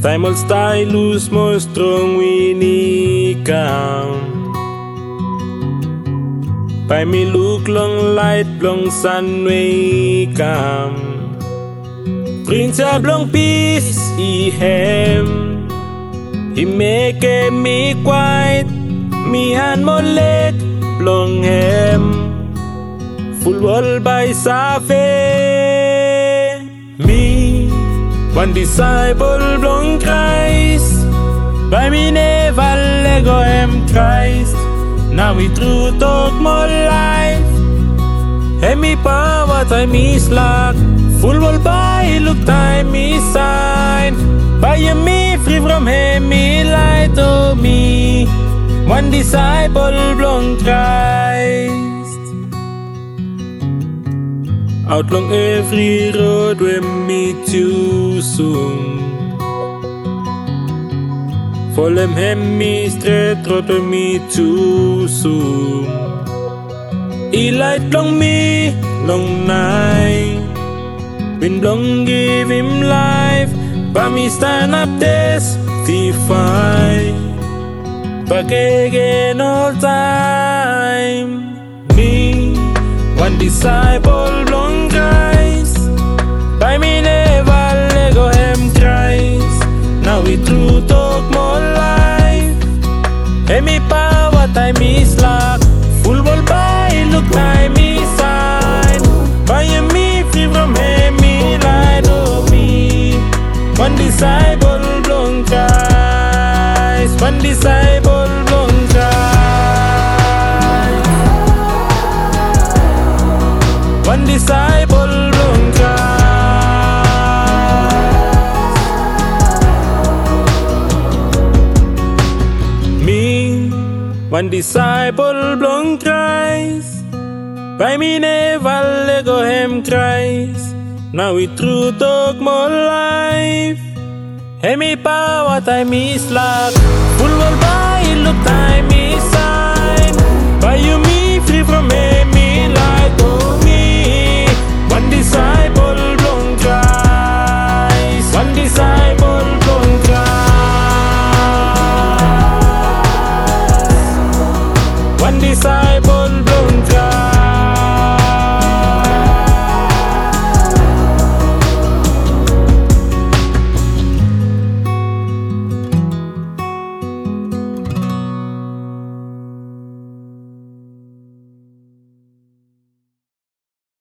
Time will style lose more strong we need calm. By me look long light long sun we calm. Prince of long peace he hem. He make me quiet. Me hand more leg long hem. Full wall by Safe. Me one disciple belong Christ. By me never let go him Christ. Now we true talk more life. Hey me power time is luck. Full wall by look time is sign. By you me free from him me light to me. One disciple belong Christ. Out long every road we meet you soon. Follow him me straight road we meet too soon. He light long me long night. Wind long give him life. But me stand up testify. Back again all time. Me one disciple belong Christ. By me never let go him Christ. Now we true talk more life. Hey me power time is luck. Full ball by look time is sign. By me free from him me light of me. One disciple belong Christ. One disciple belong Christ. One disciple belong Christ. Me, one disciple belong Christ. By me never let go him Christ. Now we true talk more life. Hey me power time is luck. Full wall by look time is sign. By you me free from